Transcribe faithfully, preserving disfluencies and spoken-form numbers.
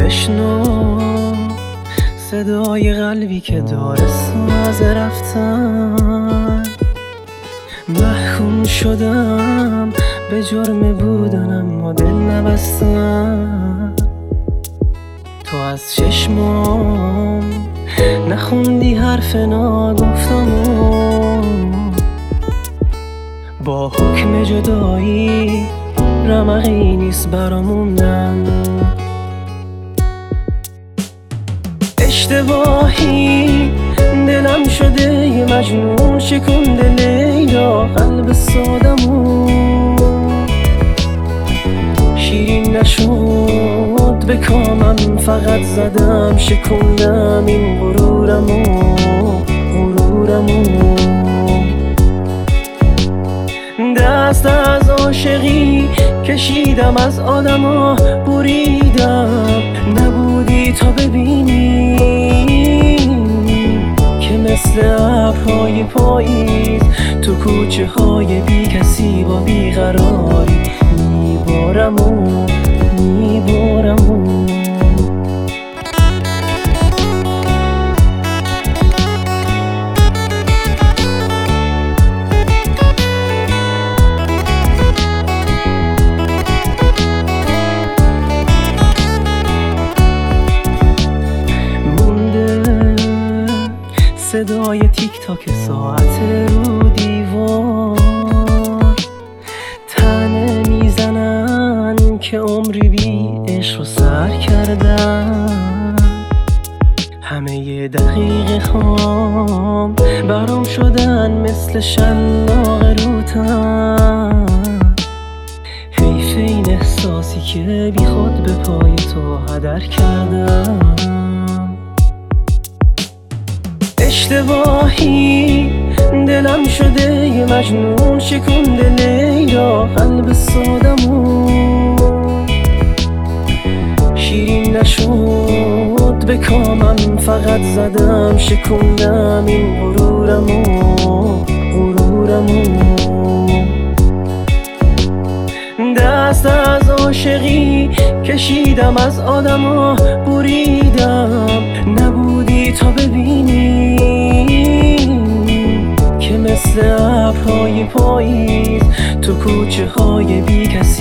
بشنو صدای قلبی که داره ساز رفتن. محکوم شدم به جرم بودن اما دل نبستم. تو از چشمام نخوندی حرف ناگفتمو، با حکم جدایی رمقی نیست براموندن. اشتباهی دلم شده یه مجنون شکنده لیلا قلب سادمو. شیرین نشد به کامم، فقط زدم شکندم این غرورمو غرورمو. دست از عاشقی کشیدم، از آدما بریدم. نبودی تا ببینی که مثل ابرهای پاییز تو کوچه های بی کسی با بیقراری میبارمو میبارمو. صدای تیک تاک ساعت رو دیوار تنه میزنن که عمری بی عشق رو سر کردن. همه ی دقیقه خام برام شدن مثل شلاق روتن. حیف این احساسی که بی خود به پای تو هدر کردم. اشتباهی دلم شده یه مجنون شکنده لیلا قلب سادمو. شیرین نشد به کامم، فقط زدم شکندم این غرورمو غرورمو. دست از عاشقی کشیدم، از آدما بریدم. نبودی تا ببینی که مثل ابرهای پاییز تو کوچه های بی کسی